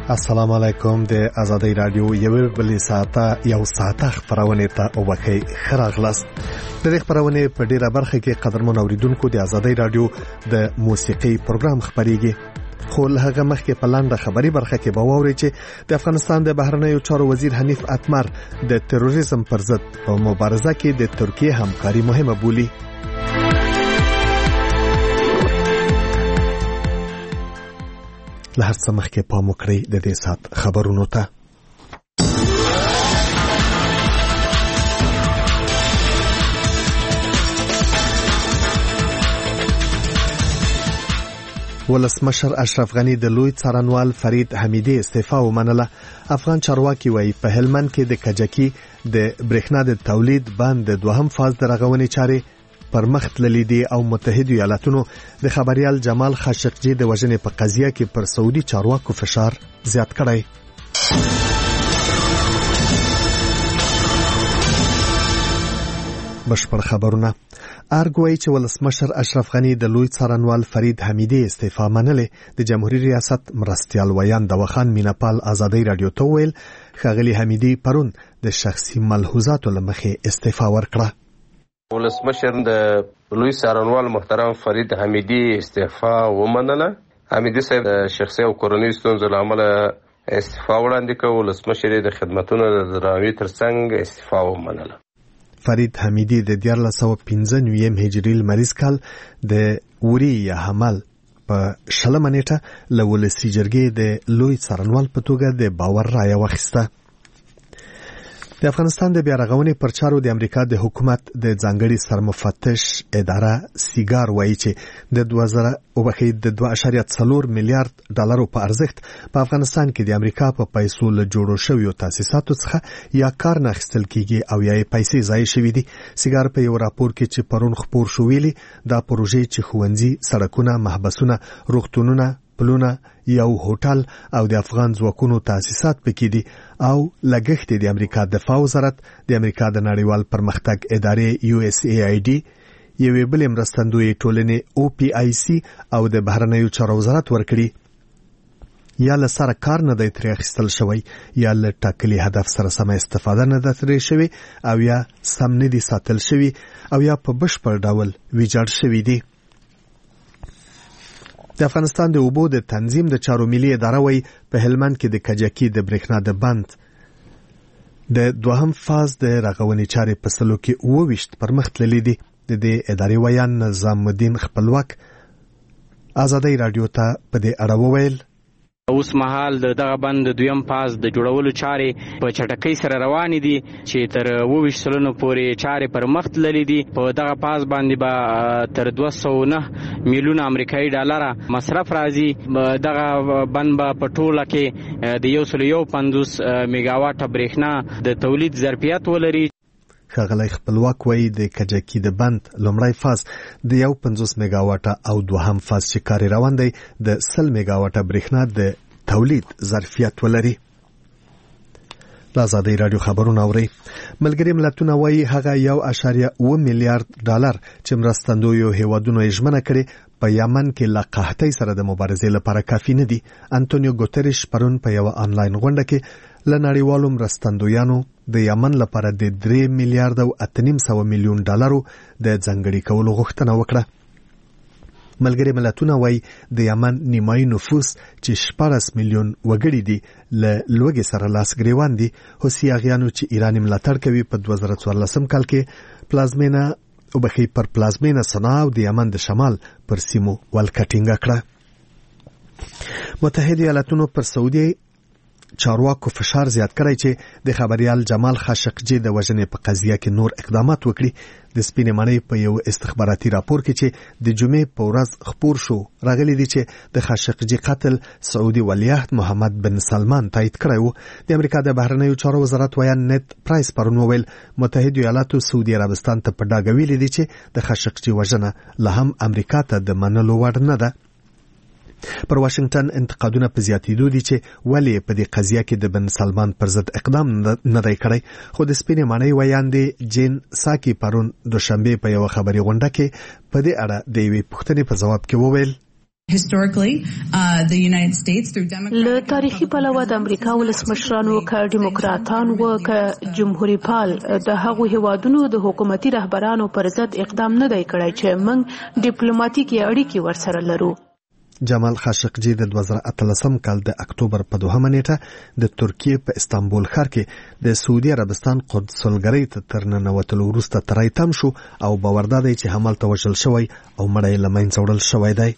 السلام علیکم د آزادۍ رادیو یو بلې ساعته خبرونه ته وبخي خراغلاست د دې خبرونه په ډیره برخه کې قدرمن اوریدونکو د آزادۍ رادیو د موسیقي پروګرام خبريږي خو له هغه مخکې په لاندې خبري برخه کې به واوري چې د افغانستان د بهرنیو چارو وزیر حنیف اتمر د تروریزم پر ضد په مبارزه کې د ترکیه همکاري مهمه بولي. له هر څه مخکې پام وکړئ د دې سات خبرونو ته. ولسمشر اشرف غنی د لوی څارنوال فرید حمیدی استعفا ومنله. افغان چارواکي وایي په هلمند کې د کجکی د برېښنا د تولید بند د دوهم فاز د رغونې چارې پر مخ تللې دي او متحده ایالاتونو د خبريال جمال خاشقجي د وژنې په قضیه کې پر سعودي چارواکو فشار زیات کړی. بشپړ خبرونه. ارګوي چې ولسمشر اشرف غنی د لوی څارنوال فرید حمیدی استعفا منلې. د جمهوریت ریاست مرستیال ویان د وخان مینپال آزادۍ رادیو ته ویل خغلی حمیدی پرون د شخصي ملحوظاتو لمخې استعفا ورکړه. ولسمشر د لوی څارنوال محترم فرید حمیدی استعفا ومنله. حمیدی صاحب د شخصي او کورنۍ ستونزو له امله استعفا وړاندې کړ. ولسمشر د خدماتونو د درناوي ترڅنګ استعفا ومنله. فرید حمیدی د 1995 هجری لمریز کال د وری یا حمل په شلمه نیټه له ولسی جرګې د لوی څارنوال په توګه د باور رایه واخیسته. د افغانستان د بیا رغونې پر چارو د امریکا د حکومت د ځانګړي سرمفتش اداره سیګار وایي چې د 2.4 میلیارډ ډالرو په ارزښت په افغانستان کې د امریکا په پیسو له جوړو شویو تاسیساتو څخه یا کار نه اخیستل کیږي او یا پیسې ضایع شوې دي. سیګار په یو راپور کې چې پرون خپور شو ویلي دا پروژې چې ښوونځي، سړکونه، محبسونه، روغتونونه، پلونه، یو هوټل او د افغان ځواکونو تاسیسات پکې دي او لګښت د امریکا دفاع وزارت، د امریکا د نړیوال پرمختګ ادارې USAID، یوې بلې مرستندوی ټولنې OPIC او د بهرنیو چارو وزارت ورکړي. یا له سره کار نه دی ترې اخیستل شوی، یا له ټاکلي هدف سره سمه استفاده نه ده ترې شوی، او یا سم نه دي ساتل شوی، او یا په بشپړ ډول ویجاړ شوی دي. د افغانستان د اوبو د تنظیم د چارو ملي اداره وایي په هلمند کې د کجکی د برېښنا د بند د دوهم فاز د رغونې چارې په سلو کې 22 پر مخ تللې دي. د دې ادارې ویان نظام الدین خپلواک آزادۍ رادیو ته په دې اړه وویل اوس مهال دغه بند دویم فاز د جوړولو چارې په چټکۍ سره روانې دي چې تر 22 سلنو پورې چارې پر مخ تللې دي. په دغه فاز باندې به تر 209 میلیون امریکایي ډالر مصرف راځي. دغه بند به په ټوله کې د 150 میگاواټ برېښنا د تولید ظرفیت ولري. ښاغلی خپلواک وایي د کجکی د بند لومړی فاز د 50 میگاواټه او دوهم فاز چې کار روان دی د 100 میگاواټه برېښنا د تولید ظرفیت ولري. آزادۍ رادیو خبرونه اوري. ملګری ملتونه وایي هغه 1.7 میلیارډ ډالر چې مرستندویو هیوادونو یې ژمنه کړې په یمن کې له قحطۍ سره د مبارزې لپاره کافي نه دي. انټونیو ګوتریش پرون په یو آنلاین غونډه کې له نړیوالو مرستندویانو د یمن لپاره د 3 میلیارډ او 8.5 میلیون ډالرو د ځانګړي کولو غوښتنه وکړه. ملګری ملتونه وایي د یمن نیمایي نفوس چې 14 میلیون وګړي دي له لوږې سره لاس ګریوان دي. حوثیانو چې ایران ملاتړ کوي په 2014 کال کې پر پلازمینه صنعا او د یمن د شمال پر سیمو ولکه ټینګه کړه. متحده ایالاتونو پر سعودي چارواکو فشار زیات کړی چې د خبريال جمال خاشقجي د وژنې په قضیه کې نور اقدامات وکړي. د سپینې مړۍ په یو استخباراتي راپور کې چې د جمعې په ورځ خپور شو راغلي دي چې د خاشقجي قتل سعودي ولیعهد محمد بن سلمان تایید کړی و. د امریکا د بهرنیو چارو وزارت ویان نت پرایس پرون وویل متحده ایالاتو سعودي عربستان ته په ډاګه ویلي دي چې د خاشقجي وژنه لا هم امریکا ته د منلو وړ نه ده. پر واشنگټن انتقادونه په زیاتېدو دي چې ولې په دې قضیه کې د بن سلمان پر ضد اقدام نه دی کړی. خو د سپینې ماڼۍ ویاندې جین ساکي پرون دوشنبه په یو خبري غونډه کې په دې اړه د یوې پوښتنې په ځواب کې وویل له تاریخي پلوه د امریکا ولسمشرانو که ډیموکراتان و که جمهوریت پال د هغو هیوادونو د حکومتي رهبرانو پر ضد اقدام نه دی کړی چې موږ ډیپلوماټیکي اړیکې ورسره لرو. جمال خاشقجي د 2013 کال د اکتوبر په 2 نیټه د ترکیې په استانبول ښار کې د سعودي عربستان قونسلګرۍ ته تر ننوتلو وروسته تری تم شو او باور دی چې همالته وژل شوی او مړی له منځه وړل شوی دی.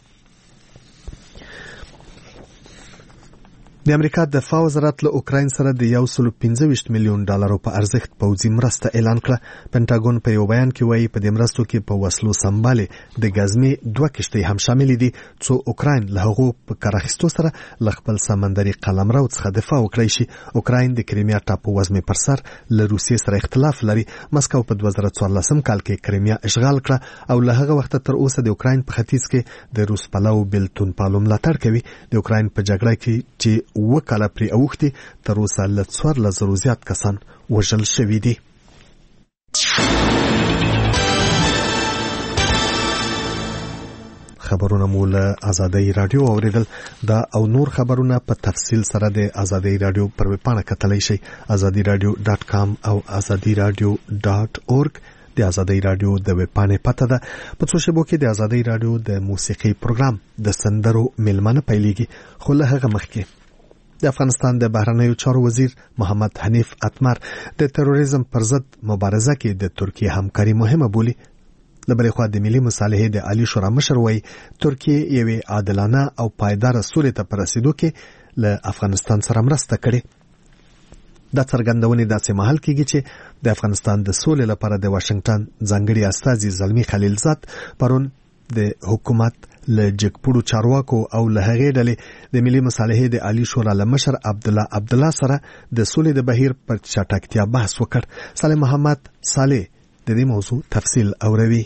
د امریکا د دفاع وزارت له اوکراین سره د $125 میلیون په ارزښت پوځي مرسته اعلان کړه. پنټاګون په یو بیان کې وایي په دې مرستو کې په وسلو سمبالې د ګزمې 2 کشتۍ هم شامل دي څو اوکراین له هغو په کار اخیستو سره له خپل سمندري قلمرو څخه دفاع وکړي شي. اوکراین د کریمیا ټاپو وزمې پر سر له روسیې سره اختلاف لري. مسکو په 2014 کال کې کریمیا اشغال کړه او له هغه وخت تر اوسه د اوکراین په ختیځ کې د روس پلو بلتون پالو ملاتړ کوي. د اوکراین په جګړه کې چې وکاله پرې اوختي تر اوسه له 4,000 زیات کسان وژل شوي دي. خبرونه مو له آزادۍ رادیو اوریدل. دا او نور خبرونه په تفصیل سره د آزادۍ رادیو پر ویبپاڼه کتلی شئ azadiradio.com او azadiradio.org. د آزادۍ رادیو د ویبپاڼې پته ده. په څو شیبو کې د آزادۍ رادیو د موسیقي پروګرام د سندرو میلمانه پیلېږي. خو له هغه مخکې د افغانستان د بهرنیو چارو وزیر محمد حنیف اتمر د تروریزم پر ضد مبارزه کې د ترکیې همکاري مهمه بولي. له بلې خوا د ملي مصالحې د عالی شورا مشر وایي ترکیې یوې عادلانه او پایداره سولې ته په رسیدو کې له افغانستان سره مرسته کړې. دا څرګندونې داسې مهال کېږي چې د افغانستان د سولې لپاره د واشنگټن ځانګړي استازي زلمي خلیلزاد پرون د حکومت له جګپوړو چارواکو او له هغې ډلې د ملي مصالحې د عالی شورا له مشر عبدالله سره د سولې د بهیر پر چټکتیا بحث وکړ. صالح محمد صالح د دې موضوع تفصیل اوروي.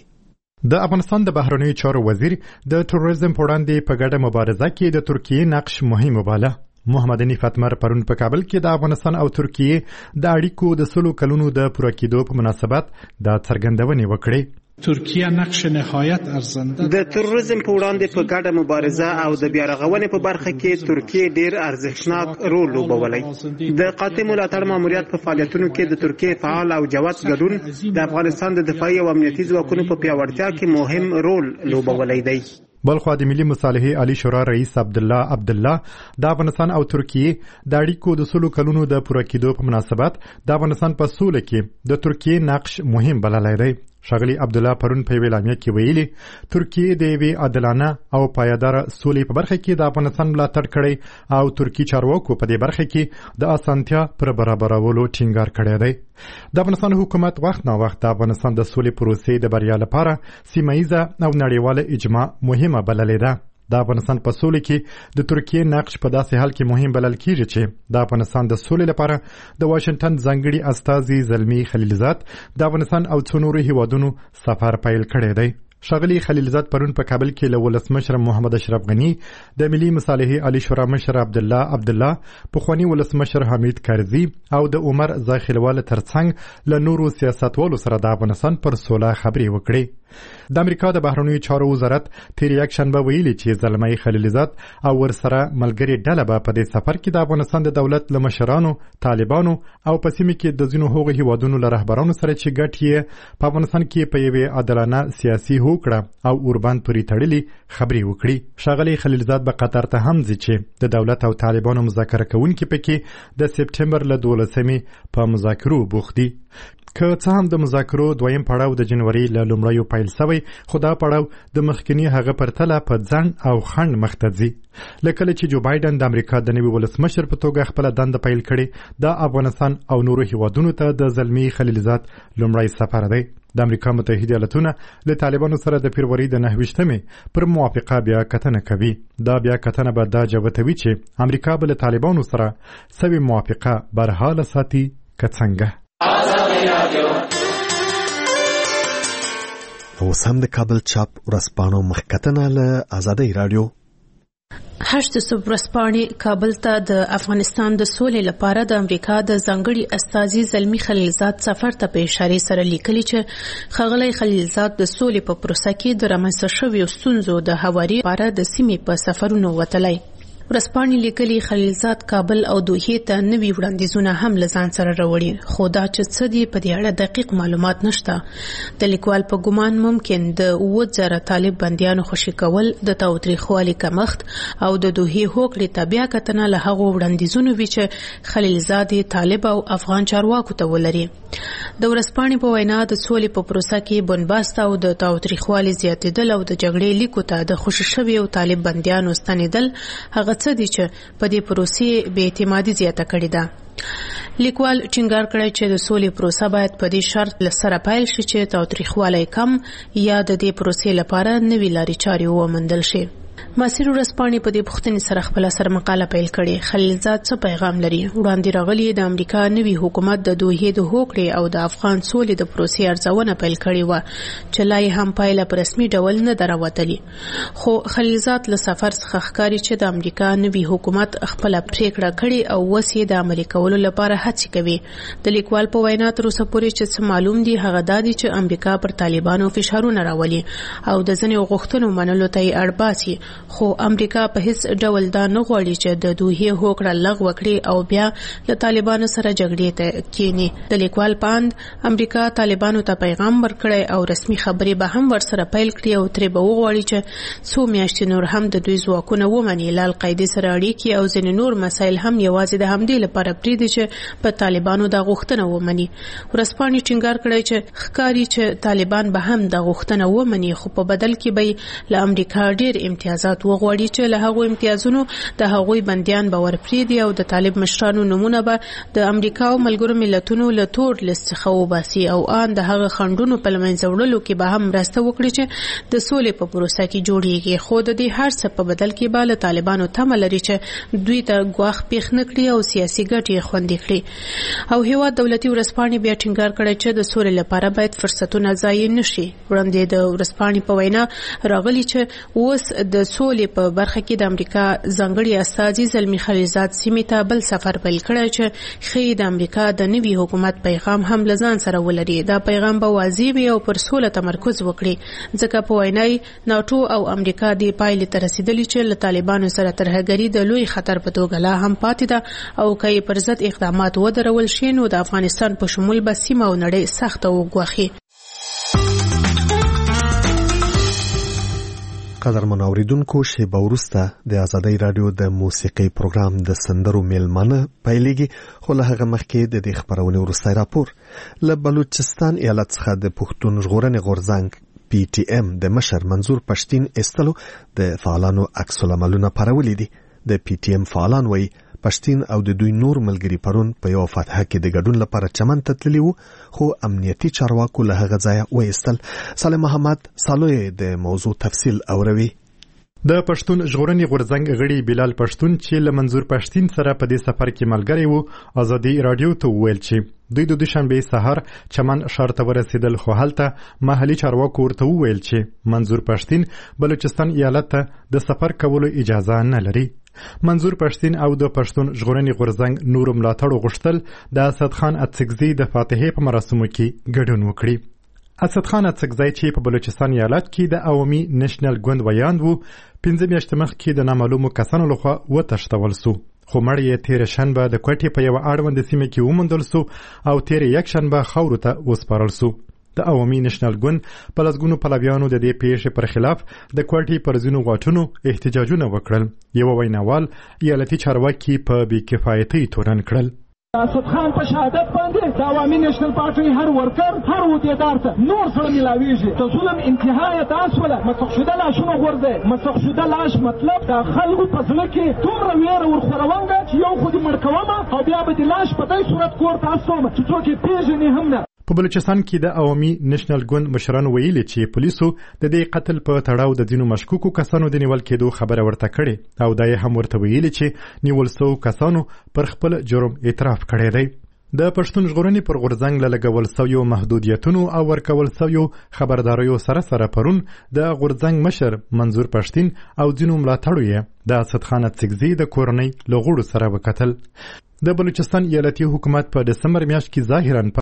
د افغانستان د بهرنیو چارو وزیر د تروریزم په وړاندې په ګډه مبارزه کې د ترکیې نقش مهم وباله. محمد حنیف اتمر پرون په کابل کې د افغانستان او ترکیې د اړیکو د 100 کلونو د پوره کېدو په مناسبت د څرګندونې وکړې. ترکیه نقش نهایت ارزنده د تروریزم په وړاندې په ګډه مبارزه او د بیارغونې په برخه کې ترکیه ډیر ارزښتناک رول لوبولی. د قاطع ملاتړ ماموریت په فعالیتونو کې د ترکیه فعال او جوت ګډون د افغانستان د دفاعي او امنیتي ځواکونو په پیاوړتیا کې مهم رول لوبولی دی. بلخوا د ملي مصالحې عالی شورا رئیس عبدالله د افغانستان او ترکیې د اړیکو د 100 کلونو د پوره کېدو په مناسبت د افغانستان په سوله کې د ترکیې نقش مهم بللی دی. ښاغلي عبدالله پرون په اعلامیه کې ویلي ترکیې د یوې عادلانه او پایداره سولې په برخه کې د افغانستان ملاتړ کړی او ترکی چارواکو په دې برخه کې د اسانتیا پر برابرولو ټینګار کړی دی. د افغانستان حکومت وخت نا وخت د افغانستان د سولې پروسې د بریا لپاره سیمه ییزه او نړیواله اجماع مهمه بللې ده. د افغانستان په سولې کې د ترکیې نقش په داسې حال کې مهم بلل کېږي چې د افغانستان د سولې لپاره د واشنگټن ځانګړي استازي زلمي خلیلزاد د افغانستان او څو نورو هیوادونو سفر پیل کړی دی. ښاغلي خلیلزاد پرون په کابل کې له ولسمشر محمد اشرف غني د ملي مصالحې عالی شورا مشر عبدالله پخواني ولسمشر حمید کرزي او د عمر زاخیلوال ترڅنګ له نورو سیاستوالو سره د افغانستان پر سوله خبرې وکړي. د امریکا د بهرنیو چارو وزارت تیر یک شنبه ویلي چې زلمي خلیلزاد او ورسره ملګري ډله به په دې سفر کې د افغانستان د دولت له مشرانو، طالبانو او په سیمه کې د ځینو هغو هیوادونو له رهبرانو سره چې ګډ یې په افغانستان کې په یوې عادلانه سیاسي هوکړه او اوربند پورې تړلي خبرې وکړي. ښاغلي خلیلزاد به قطر ته هم ځي چې د دولت او طالبانو مذاکره کوونکي پکې د سپټمبر له 12 په مذاکرو بوخت دي. که څه هم د مذاکرو دویم پړاو د جنوري له لومړیو پیل شوی، خو دا پړاو د مخکني هغه پرتله په ځنډ او خنډ مخ ته ځي. له کله چې جو بایدن د امریکا د نوي ولسمشر په توګه خپله دنده پیل کړې، د افغانستان او نورو هیوادونو ته د زلمي خلیلزاد لومړی سفر دی. د امریکا متحده ایالتونه له طالبانو سره د فبروري د 9 پر موافقه بیا کتنه کوي. دا بیا کتنه به دا جوتوي چې امریکا به له طالبانو سره سوي موافقه برحاله ساتي که څنګه. اوس هم د کابل چاپ ورځپاڼو مخکتنه له آزادۍ رادیو. 8 ورځپاڼې کابل ته د افغانستان د سولې لپاره د امریکا د ځانګړي استازي زلمی خلیلزاد سفر ته په اشاره سره لیکلي چې ښاغلی خلیلزاد د سولې په پروسه کې د رامنځته شویو ستونزو د هواري لپاره د سیمې په سفرونو وتلی. ورځپاڼې لیکلي خلیلزاد کابل او دوحې ته نوي وړاندیزونه هم له ځان سره راوړي، خو دا چې څه دي په دې اړه دقیق معلومات نشته. د لیکوال په ګمان ممکن د 7,000 طالب بندیانو خوشي کول، د تاوتریخوالي کمښت او د دوحې هوکړې ته بیا کتنه له هغو وړاندیزونو وي چې خلیلزاد طالب او افغان چارواکو ته ولري. د ورځپاڼې په وینا د سولې په پروسه کې بنبست او د تاوتریخوالي زیاتېدل او د جګړې لیکو ته د خوشي شویو طالب بندیانو ستنېدل هغه څه دي چې په دې پروسې بې اعتمادي زیاته کړې ده. لیکوال ټینګار کړی چې د سولې پروسه باید په دې شرط لسره پیل شي چې تاوتریخوالی کم یا د دې پروسې لپاره نوې لارې چارې وموندل شي. ماسیر ورځپاڼې په دې پوښتنې سره خپله سرمقاله پیل کړې. خلیلزاد څه پیغام لري؟ وړاندې راغلي د امریکا نوي حکومت د دوحې د هوکړې او د افغان سولې د پروسې ارزونه پیل کړې وه چې لا یې هم پایله په رسمي ډول نه ده راوتلې. خو خلیلزاد له سفر څخه ښکاري چې د امریکا نوي حکومت خپله پریکړه کړې او اوس یې د عملي کولو لپاره هڅې کوي. د لیکوال په وینا تر اوسه پورې چې څه معلوم دي هغه دا دي چې امریکا پر طالبانو فشارونه راولي او د ځینو غوښتنو منلو ته یې اړ باسي، خو امریکا په هیڅ ډول دا نه غواړي چې د دوحې هوکړه لغوه کړي او بیا له طالبانو سره جګړې ته کینی. د لیکوال پاند امریکا طالبانو ته پیغام ورکړی او رسمي خبرې به هم ورسره پیل کړي او ترې به وغواړي چې څو میاشتې نور هم د دوی ځواکونه ومني، له القاعدې سره اړیکې او ځینې نور مسایل هم یوازې د همدې لپاره پرېږدي چې په طالبانو دا غوښتنه ومني. ورځپاڼې ټینګار کړی چې ښکاري چې طالبان به هم دا غوښتنه ومني، خو په بدل کې به له امریکا ډېر امتیازات وغواړي چې له هغو امتیازونو د هغوی بندیان به ورپرېږدي او د طالب مشرانو نومونه به د امریکا او ملګرو ملتونو له تور لیست څخه وباسي او ان د هغه خنډونو په له منځه وړلو کې به هم مرسته وکړي چې د سولې په پروسه کې جوړیږي. خو د دې هر څه په بدل کې به له طالبانو تمه لري چې دوی ته ګواښ پېښ نه کړي او سیاسي ګټې یې خوندي کړي. او هېواد دولتي ورځپاڼې بیا ټینګار کړی چې د سولې لپاره باید فرصتونه ضایع نه شي. وړاندې د ورځپاڼې په وینا راغلي چې اوس د سولې په برخه کې د امریکا ځانګړي استازي زلمی خلیلزاد سیمې ته بل سفر پیل کړی چې ښایي د امریکا د نوي حکومت پیغام هم له ځان سره ولري. دا پیغام به واضح وي او پر سوله تمرکز وکړي، ځکه په وینا ناټو او امریکا دې پایلې ته رسېدلي چې له طالبانو سره ترهګري د لوی خطر په توګه لا هم پاتې ده او که یې پر ضد اقدامات ودرول شي نو د افغانستان په شمول به سیمه او نړۍ سخته وګواښي. قدرمن اوریدونکو، شیبه وروسته د ازادۍ رادیو د موسیقي پروګرام د سندرو میلمانه پیلېږي، خو له هغه مخکې د دې خبرونې وروستی راپور. له بلوچستان ایالت څخه د پښتون ژغورنې غورځنګ PTM د مشر منظور پښتین ایستلو د فعالانو عکس العملونه پارولي دي. د PTM فعالان وایي پښتین او د دوی نور ملګري پرون په یو فتحه کې د ګډون لپاره چمن ته تللي وو، خو امنیتي چارواکو له هغه ځایه وایستل. صالح محمد سالوی د موضوع تفصیل اوروي. د پښتون ژغورنې غورځنګ غړي بلال پښتون چې له منظور پښتین سره په دې سفر کې ملګری وو، ازادي رادیو ته وویل چې دوی د دوشنبه سحر چمن ښار ته ورسېدل، خو هلته محلي چارواکو ورته وویل چې منظور پښتین بلوچستان ایالت ته د سفر کولو اجازه نه لري. منظور پښتین او د پښتون ژغورنې غورځنګ نورو ملاتړو غوښتل د اسد خان اڅکزي د فاتحې په مراسمو کې ګډون وکړي. اسد خان اڅکزي چې په بلوچستان ایالت کې د عوامي نېشنل ګوند ویاند وو، 15 میاشتې مخکې د نامعلومو کسانو لخوا وتښتول سو، خو مړ یې تېره شنبه د کوټې په یوه اړونده سیمه کې وموندل سو او تېره یکشنبه خاورو ته وسپارل سو. د عوامي نېشنل ګوند په لسګونو پلویانو د دې پیښې پر خلاف د کوټې پر ځینو واټونو احتجاجونه وکړل. یوه ویناوال ایالتي چارواکي په بېکفایتۍ تورن کړل. اسد خان په شهادت باندې د عوامي نېشنل پارټۍ هر ورکر هر عهدیدار ته نور سره ملاویږي. د ظلم انتها یې دا سوله، مسخ شوده لاشونه غورځي. مسخ شوده لاش مطلب د خلکو په زړه کې دومره ویره ورخوروونګه چې یو خو دې مړ کومه او بیا به دې لاش په دې صورت کور ته استوم چې څوک یې پېژني هم نه. په بلوچستان کې د عوامي نېشنل ګوند مشرانو ویلي چې پولیسو د دې قتل په تړاو د ځینو مشکوکو کسانو د نیول کېدو خبره ورته کړې او دا یې هم ورته ویلي چې نیول شوو کسانو پر خپل جرم اعتراف کړی دی. د پښتون ژغورنې پر غورځنګ له لګول سویو محدودیتونو او ورکول سویو خبرداریو سره پرون د غورځنګ مشر منظور پښتين او ځینو ملاتړو یې د اسدخان اڅکزي د کورنۍ له غړو سره وکتل. د بلوچستان ایالتي حکومت په دسمبر میاشت کې ظاهراً